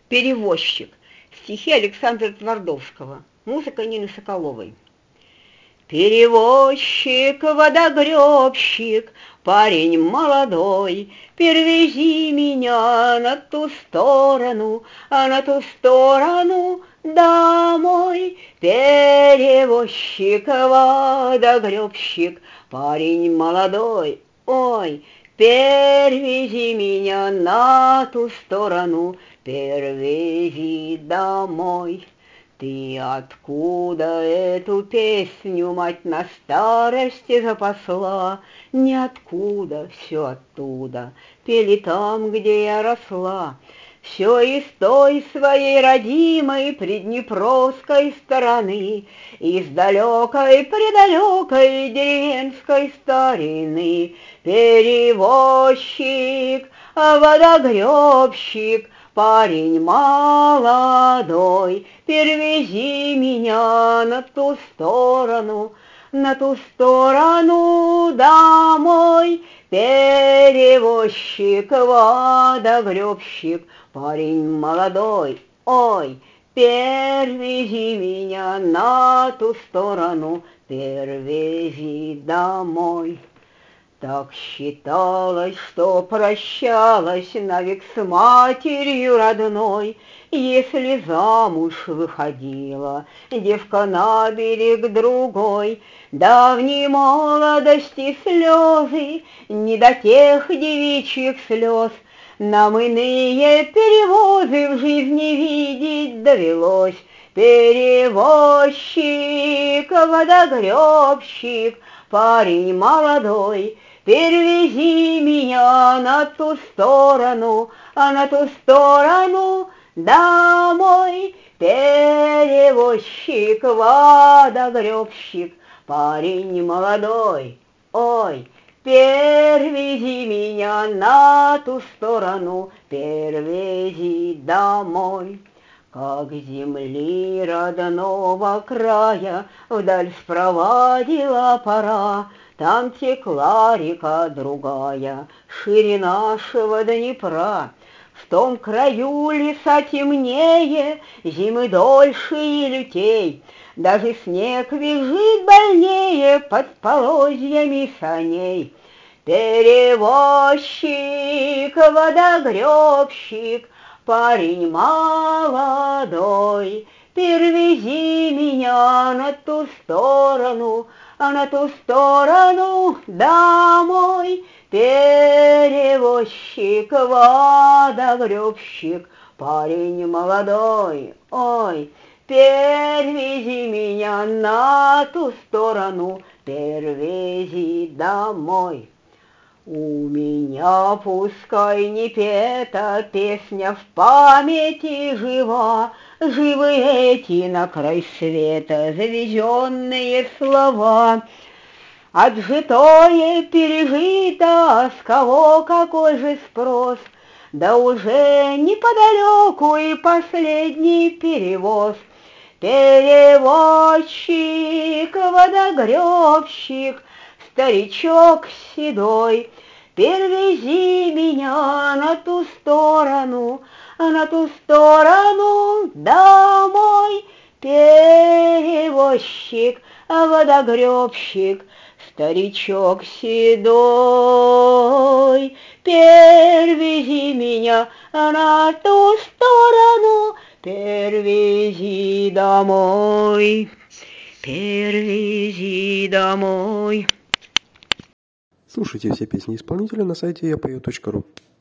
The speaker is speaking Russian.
Перевозчик. Стихи Александра Твардовского. Музыка Нины Соколовой. Перевозчик, водогребщик, парень молодой, перевези меня на ту сторону, а на ту сторону домой. Перевозчик, водогребщик, парень молодой, ой, перевези меня на ту сторону, перевези домой. Ты откуда эту песню, мать, на старости запасла? Ниоткуда, все оттуда, пели там, где я росла. Все из той своей родимой приднепровской стороны, из далекой-предалекой деревенской старины. Перевозчик, водогребщик, парень молодой, перевези меня на ту сторону домой. Перевозчик, водогребщик, парень молодой, ой, перевези меня на ту сторону, перевези домой. Так считалось, что прощалась навек с матерью родной, если замуж выходила девка на берег другой. Давней молодости слезы, не до тех девичьих слез, нам иные перевозы в жизни видеть довелось. Перевозчик, водогребщик, парень молодой, перевези меня на ту сторону, а на ту сторону домой. Перевозчик, водогребщик, парень молодой, ой, перевези меня на ту сторону, перевези домой. Как земли родного края вдаль спровадила пора, там текла река другая, шире нашего Днепра. В том краю леса темнее, зимы дольше и лютей, даже снег визжит больнее под полозьями саней. Перевозчик, водогребщик, парень молодой, перевези меня на ту сторону, а на ту сторону домой. Перевозчик, водогребщик, парень молодой, ой, перевези меня на ту сторону, перевези домой. У меня пускай не пета песня в памяти жива, живы эти на край света завезенные слова. Отжитое пережито, с кого какой же спрос, да уже неподалеку и последний перевоз. Перевозчик, водогребщик, старичок седой, перевези меня на ту сторону, домой. Перевозчик, водогребщик, старичок седой, перевези меня на ту сторону, перевези домой, перевези домой. Слушайте все песни исполнителя на сайте yapeo.ru.